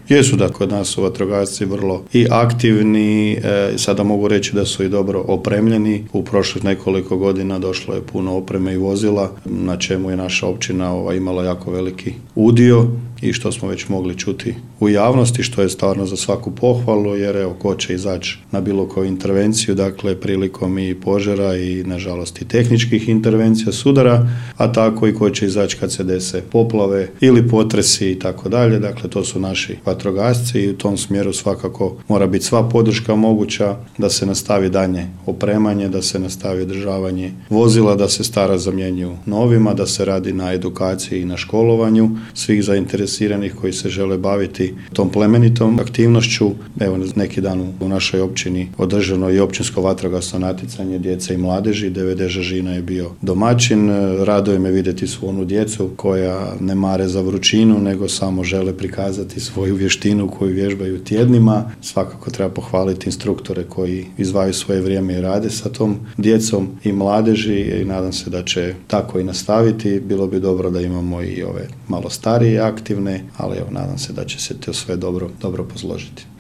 Jesu da kod nas su vatrogasci vrlo i aktivni, sada mogu reći da su i dobro opremljeni. U prošlih nekoliko godina došlo je puno opreme i vozila, na čemu je naša općina imala jako veliki udio i što smo već mogli čuti u javnosti, što je stvarno za svaku pohvalu, jer evo, ko će izaći na bilo koju intervenciju, dakle prilikom i požara i nažalost i tehničkih intervencija, sudara, a tako i ko će izaći kad se dese poplave ili potresi i tako dalje. Dakle, to su naši vatrogasci i u tom smjeru svakako mora biti sva podrška moguća da se nastavi daljnje opremanje, da se nastavi održavanje vozila, da se stara zamjenjuju novima, da se radi na edukaciji i na školovanju svih zainteresiranih koji se žele baviti tom plemenitom aktivnošću. Evo, neki dan u našoj općini održano i općinsko vatrogasno natjecanje djece i mladeži. DVD Žažina je bio domaćin. Raduje me vidjeti svu onu djecu koja ne mare za vrućinu, nego samo žele prikazati svoju vještinu koju vježbaju tjednima. Svakako treba pohvaliti instruktore koji izdvajaju svoje vrijeme i rade sa tom djecom i mladeži i nadam se da će tako i nastaviti. Bilo bi dobro da imamo i ove malo starije aktivne, ali evo, nadam se da će se to sve dobro posložiti.